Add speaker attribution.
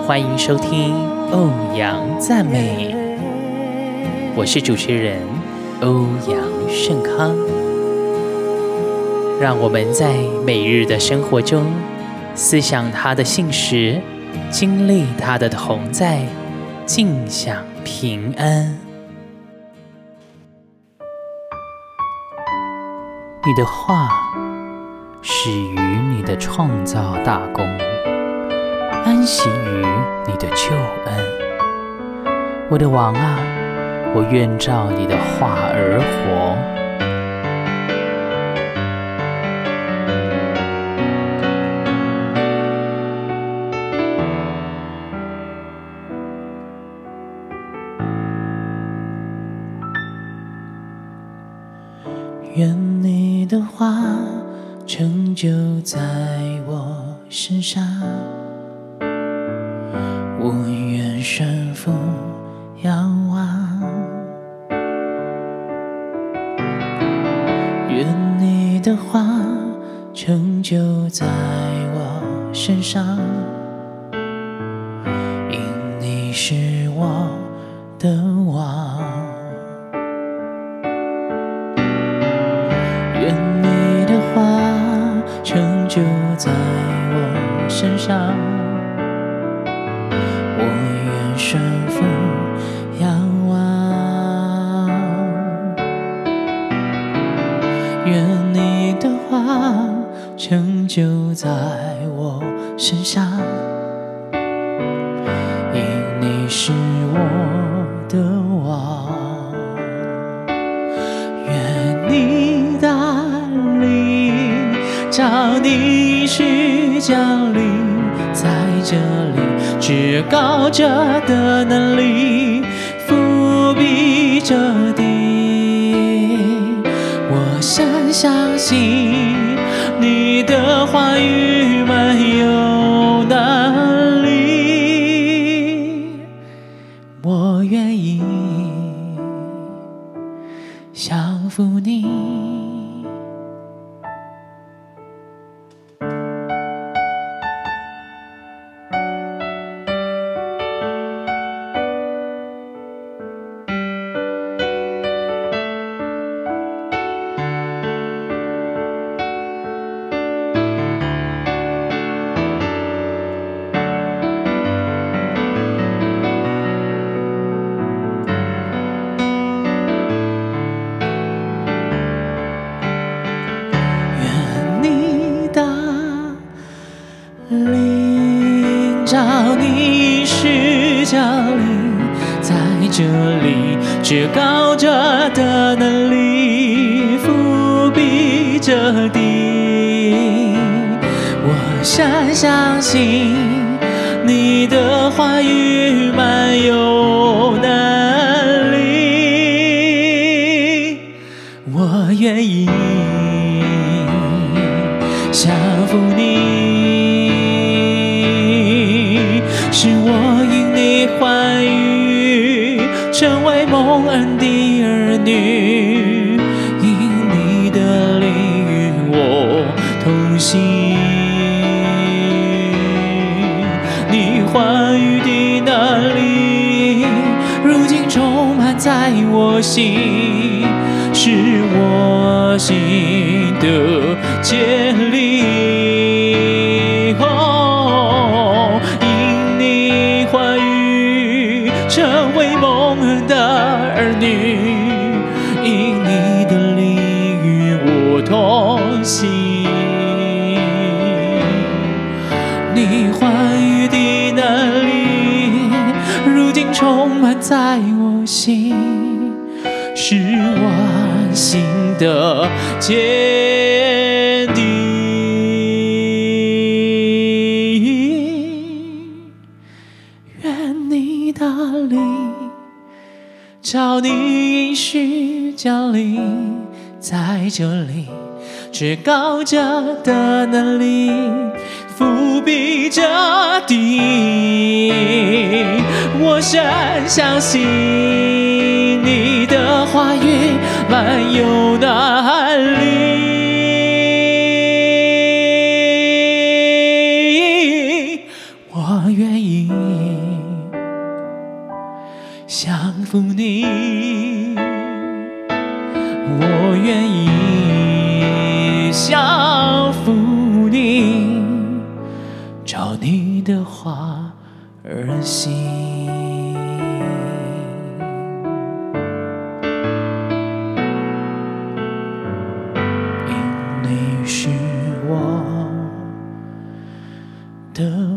Speaker 1: 欢迎收听欧阳赞美，我是主持人欧阳盛康。让我们在每日的生活中思想他的信实，经历他的同在，尽享平安。你的话始于你的创造大功，安息于你的救恩。我的王啊，我愿照你的话而活。愿你的话成就在我身上，我愿顺服仰望。愿你的话成就在我身上，因你是我的王。愿你的话成就在我身上，我愿顺服仰望。愿你的话成就在我身上，因你是我的王。愿你带领，照你是降临在这里，至高者的能力覆庇这地。我深相信你的话语满有能力，我愿意降服你。照你是降临在这里，至高者的能力覆庇这地。我深相信你的话语满有能力，我愿意降服你。是我因你话语成为蒙恩的儿女，因你的灵与我同行。你话语的能力如今充满在我心，是我心的坚立。成为蒙恩的儿女，因你的灵与我同行。你话语的能力如今充满在我心，是我心的坚定。愿你的灵照你应许降临在这里，至高者的能力覆庇这地。我深相信你的话语满有能力，我愿意任性。因你是我的